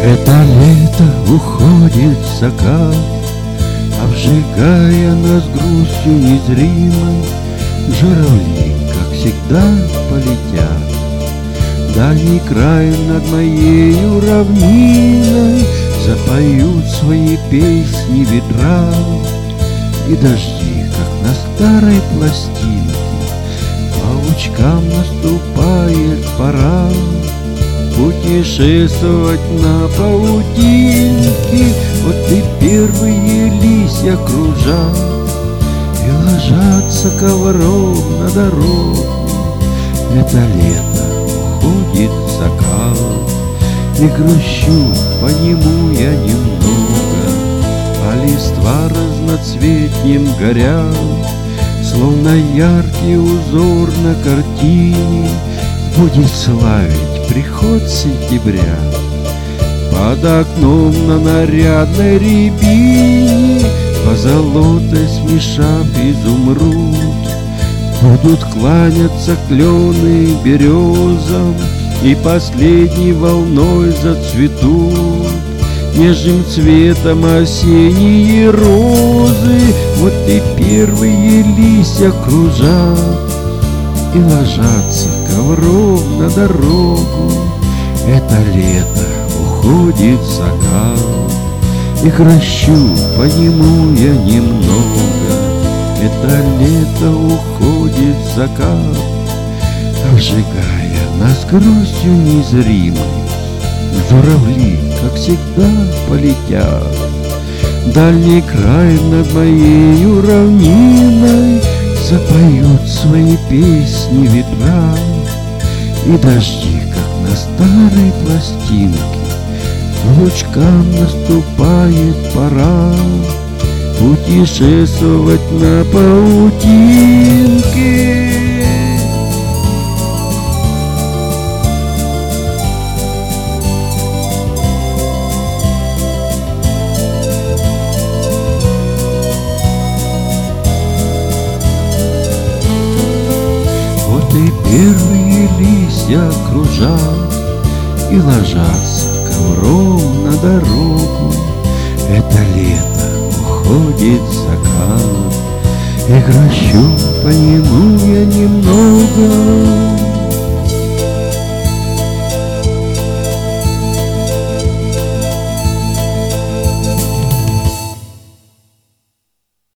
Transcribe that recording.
Это лето уходит в закат, обжигая нас грустью незримой. Журавли, как всегда, полетят в дальний край над моею равниной. Запоют свои песни ветра, и дожди, как на старой пластинке, паучкам наступает пора путешествовать на паутинке. Вот и первые листья кружат и ложатся ковром на дорогу. Это лето уходит в закат, и грущу по нему я немного, а листва разноцветнем горят, словно яркий узор на картине будет славить приход сентября. Под окном на нарядной рябине, позолотой смешав изумруд, будут кланяться клены березам, и последней волной зацветут нежным цветом осенние розы. Вот и первые листья кружат и ложатся ковром на дорогу. Это лето уходит в закат, и грущу по нему я немного. Это лето уходит в закат, обжигая нас грустью незримой. Журавли, как всегда, полетят в дальний край над моею равниной. Запоют свои песни ветра, и дожди, как на старой пластинке, лучкам наступает пора путешествовать на паутинке. Вот и первые листья кружат и ложатся ковром на дорогу. Это лето уходит в закат, и грущу по нему я немного.